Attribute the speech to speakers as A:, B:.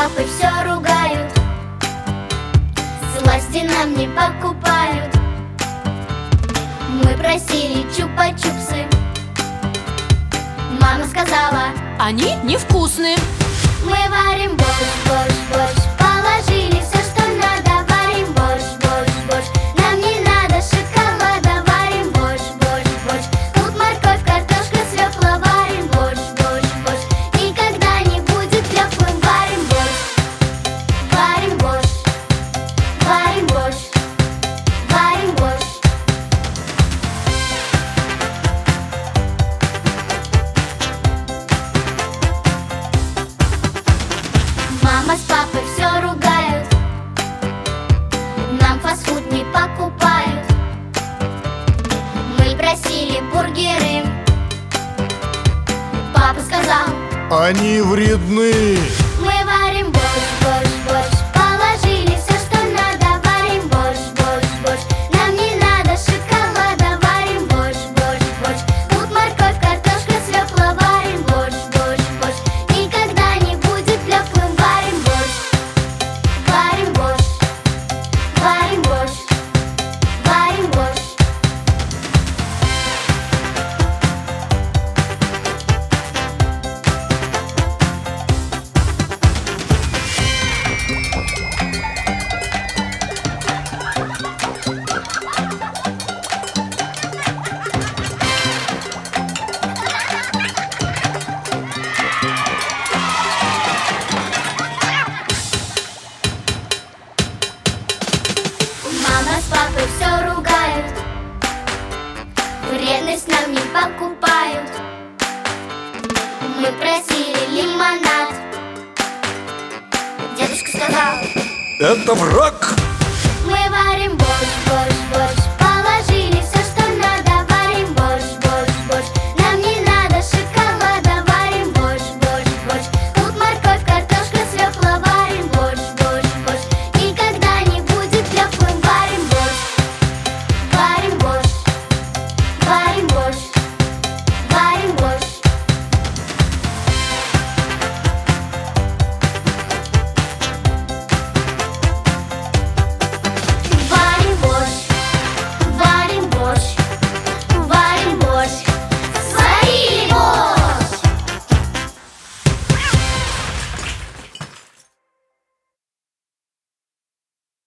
A: папой все ругают, сласти нам не покупают. Мы просили чупа-чупсы, мама сказала:
B: они невкусны.
A: мы варим борщ, борщ, борщ, положили все, что надо. Варим борщ, борщ, борщ, нам не надо шоколада. Варим борщ, борщ, борщ, тут морковь, картошка, свекла. Варим борщ, борщ, борщ, никогда не будет теплым. Варим борщ, варим борщ, варим борщ, варим борщ. Мама с папой все ругают, нам фастфуд не покупают. Мы просили бургеры, папа сказал:
C: они вредны.
A: мы варим борщ, борщ, борщ, положили все, что надо. Варим борщ, борщ, борщ, нам не надо шоколада. Варим борщ, борщ, борщ, тут морковь, картошка, свекла. Варим борщ, борщ, борщ, никогда не будет теплым. Варим борщ, варим борщ, варим борщ, варим борщ. Мама с папой все ругают, вредность нам не покупают. Мы просили лимонад, дедушка сказал:
C: Это враг.